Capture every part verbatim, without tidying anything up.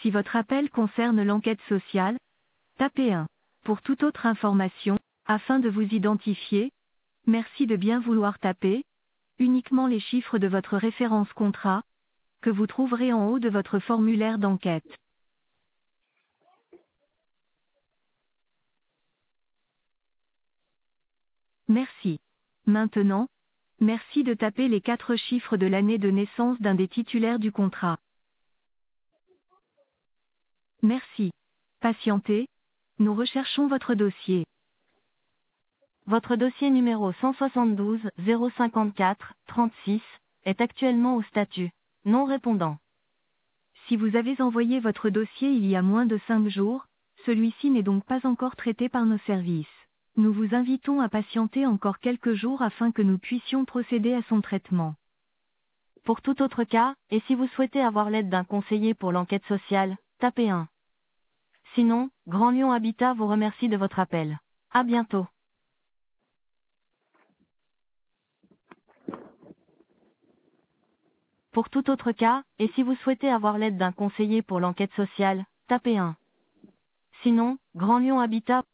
Si votre appel concerne l'enquête sociale, tapez un. Pour toute autre information, afin de vous identifier, merci de bien vouloir taper uniquement les chiffres de votre référence contrat, que vous trouverez en haut de votre formulaire d'enquête. Merci. Maintenant, merci de taper les quatre chiffres de l'année de naissance d'un des titulaires du contrat. Merci. Patientez, nous recherchons votre dossier. Votre dossier numéro cent soixante-douze zéro cinquante-quatre trente-six est actuellement au statut non répondant. Si vous avez envoyé votre dossier il y a moins de cinq jours, celui-ci n'est donc pas encore traité par nos services. Nous vous invitons à patienter encore quelques jours afin que nous puissions procéder à son traitement. Pour tout autre cas, et si vous souhaitez avoir l'aide d'un conseiller pour l'enquête sociale, tapez un. Sinon, Grand Lyon Habitat vous remercie de votre appel. À bientôt. Pour tout autre cas, et si vous souhaitez avoir l'aide d'un conseiller pour l'enquête sociale, tapez un. Sinon, Grand Lyon Habitat.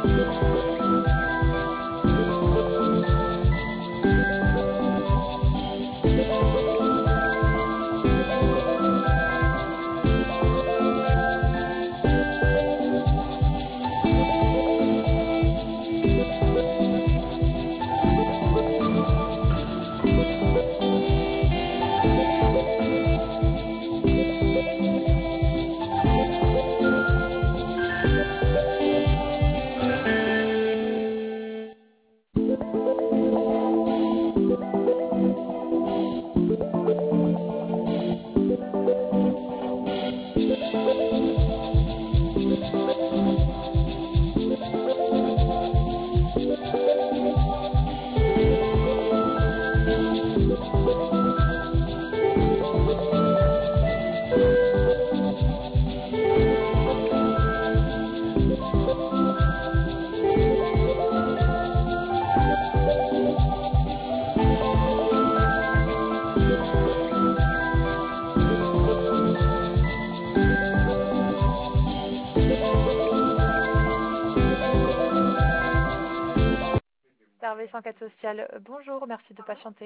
Service enquête sociale, euh, bonjour, merci de patienter.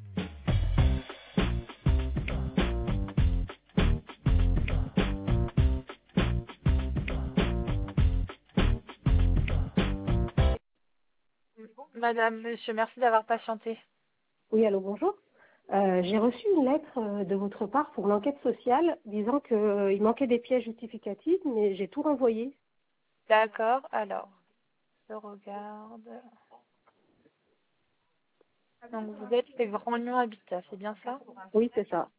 Madame, monsieur, merci d'avoir patienté. Oui, allô, bonjour. Euh, j'ai reçu une lettre euh, de votre part pour l'enquête sociale disant qu'il manquait des pièces justificatives, mais j'ai tout renvoyé. D'accord, alors, je regarde. Donc, vous êtes les Grands Lyon Habitat, c'est bien ça? Oui, c'est ça.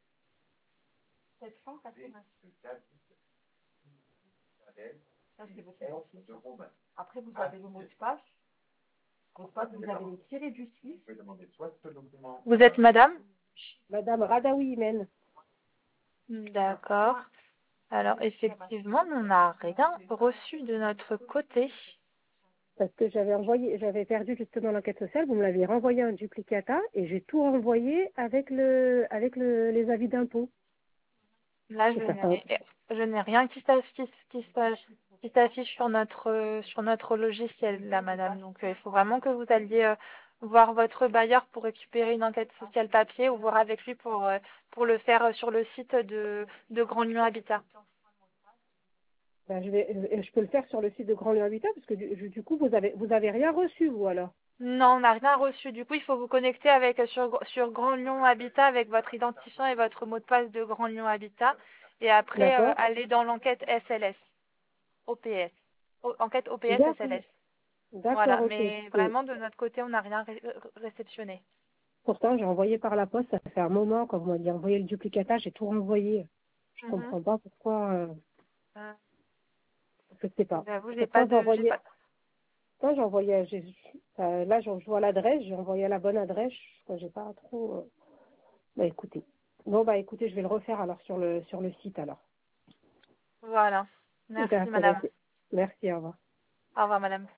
Après, vous avez le mot de passe. Mot de passe, vous avez le tiré du six. Vous êtes madame? Madame Radaoui Imen. D'accord. Alors, effectivement, on n'a rien reçu de notre côté. Parce que j'avais envoyé, j'avais perdu justement l'enquête sociale, vous me l'aviez renvoyé un duplicata et j'ai tout renvoyé avec le avec le, les avis d'impôt. Là, je Et ça fait- n'ai, je n'ai rien qui s'affiche, qui s'affiche, qui s'affiche sur notre, euh, sur notre logiciel, là, madame. Donc, euh, il faut vraiment que vous alliez euh, voir votre bailleur pour récupérer une enquête sociale papier ou voir avec lui pour, euh, pour le faire euh, sur le site de, de Grand Lyon Habitat. Ben, je vais, euh, je peux le faire sur le site de Grand Lyon Habitat parce que du, du coup vous avez vous avez rien reçu vous alors. Non, on n'a rien reçu. Du coup, il faut vous connecter avec euh, sur, sur Grand Lyon Habitat avec votre identifiant et votre mot de passe de Grand Lyon Habitat. Et après, euh, D'accord. aller dans l'enquête S L S, O P S. O- enquête O P S S L D'accord. S. D'accord, Voilà, ok. mais Et vraiment, de notre côté, on n'a rien ré- réceptionné. pourtant, j'ai envoyé par la poste, ça fait un moment, quand vous m'avez envoyé le duplicata, j'ai tout renvoyé. Je Mhm. comprends pas pourquoi, euh, Euh, je sais pas. J'avoue, j'ai pas Pourtant, j'ai de, j'ai envoyé, pas. pourtant, j'ai envoyé, j'ai- euh, là, je je vois l'adresse, j'ai envoyé à la bonne adresse, je crois que j'ai pas trop, euh, bah, écoutez. Bon, bah, écoutez, je vais le refaire alors sur le, sur le site alors. Voilà. Merci, D'accord, madame. ok. Merci, au revoir. Au revoir, madame.